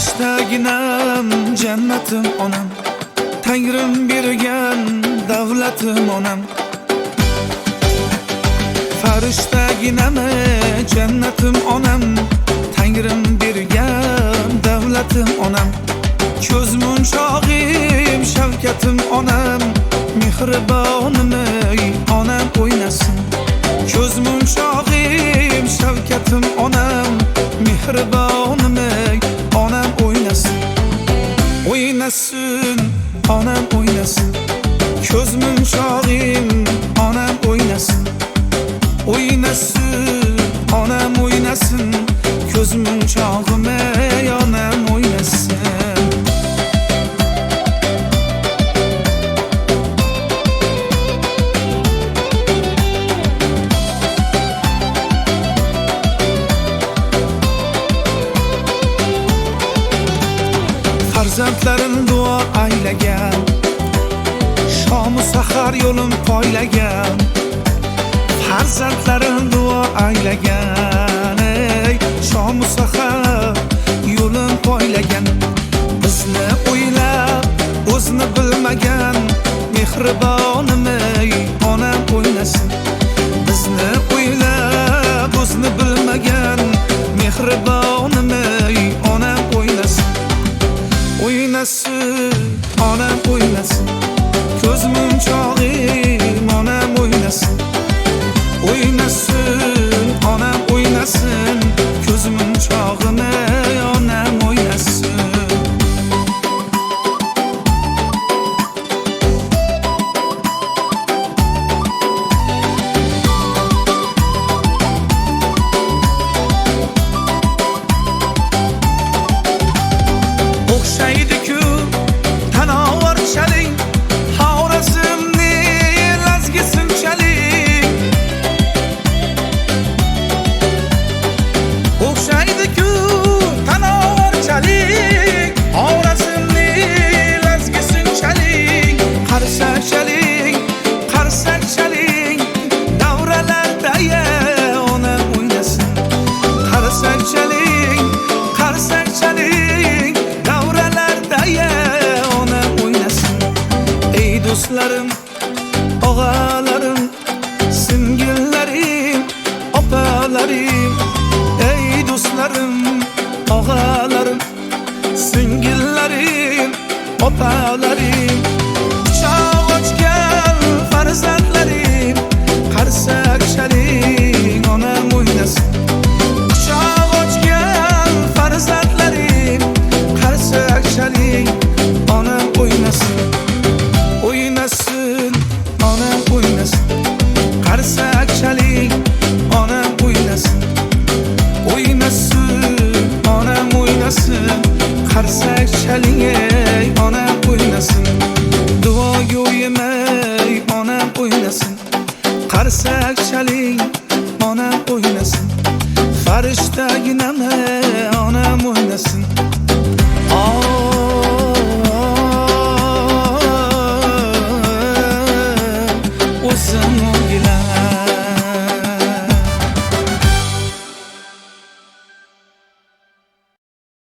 Farishtaginam jannatim onam, Tangrim bergan davlatim onam. Farishtaginam jannatim onam, Tangrim bergan davlatim onam. Ko'z munchog'im shavkatim onam, mehribonim onam o'ynasin. Ko'z munchog'im shavkatim onam, mehribonim onam o'ynasin. O'ynasin, onam o'ynasin. Ko'z munchog'im onam o'ynasin. O'ynasin, onam o'ynasin. Ko'z munchog'im onam o'ynasin. Farzandlarim duo aylagan, shomu sahar yo'lim poylagan. Farzandlarim duo aylagan, shomu sahar yo'lim poylagan. Bizni o'ylab o'zini bilmagan, mehribonim onam o'ynasin. Bizni o'ylab o'zini bilmagan, mehribonim onam o'ynasin. O'ynasin, onam o'ynasin. Ko'z munchog'im onam o'ynasin. O'ynasin, onam o'ynasin. Ko'z munchog'im onam o'ynasin. O'xshaydi-ku tanovarchalik, Xorazmni lazgisinchalik. O'xshaydi-ku tanovarchalik, Xorazmni lazgisinchalik. Qarsakchalik, qarsakchalik, davralarda onam o'ynasin. Qarsakchalik, qarsakchalik, onam o'ynasin. Ey do'stlarim, og'alarim, singillarim, opalarim. Ey do'stlarim, og'alarim, singillarim, opalarim. Quchoq ochgan farzandlarim, qarsakchalik, onam o'ynasin. Quchoq ochgan farzandlarim, qarsakchalik, onam o'ynasin. O'ynasin, onam o'ynasin. Qarsakchalik, onam o'ynasin. O'ynasin, onam o'ynasin. Qarsakchalik, onam o'ynasin. Duoga o'yimay, onam o'ynasin. Qarsakchalik, onam o'ynasin. Farishtaginam onam o'ynasin.